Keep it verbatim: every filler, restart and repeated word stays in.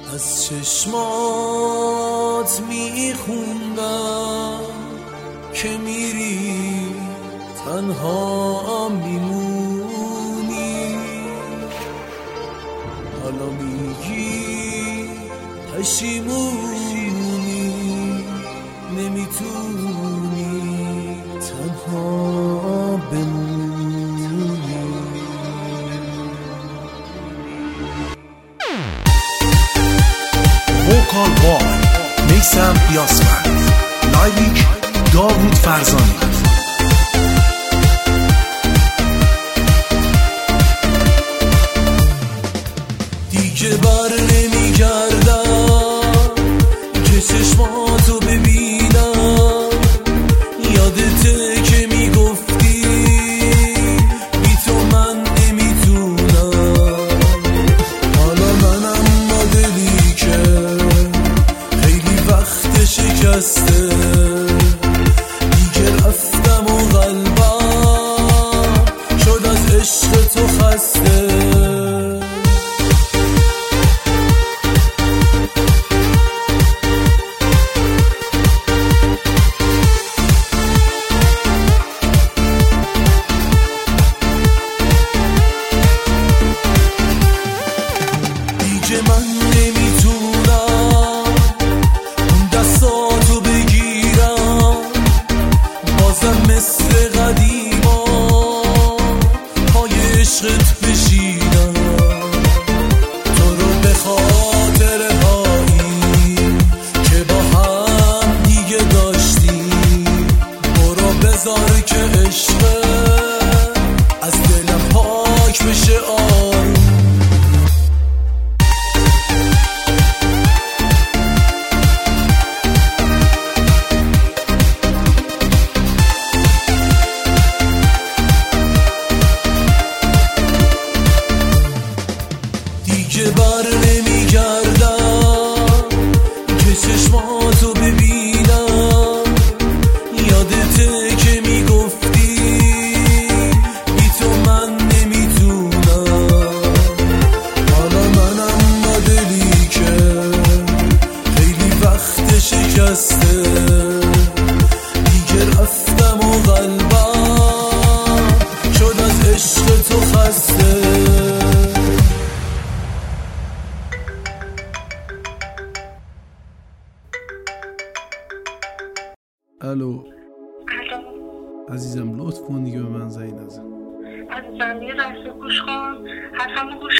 از چشمات میخوندم که میری تنها میمونی، حالا میگی پشیمونی، نمیتونی تنها بمونی. وکال بای میثم یاسمن، لایریک داوود فرزانی. دیگه بر نمیگردم که چشماتو ببینم، یادته که میگفتی بی تو من نمیتونم. حالا منم مدلی که خیلی وقت شکسته، دیگه رفتم و قلبم شد از عشق تو خسته. دیگه من نمیتونم اون دستاتو بگیرم، بازم مثل قدیما پای عشقت بشینم. تو رو به خاطر هایی که با هم دیگه داشتیم، برو بذار که عشقت از دلم پاک بشه آروم. دیگه بر نمیگردم که چشماتو ببینم، یادته که میگفتی بی تو من نمیتونم. حالا منم مدلی که خیلی وقت شکسته، دیگه رفتم و قلبم شد از عشق تو خسته. الو الو عزیزم، لطف کن دیگه به من زنگ نزن. عزیزم یه لحظه گوش کن، حرفمو گوش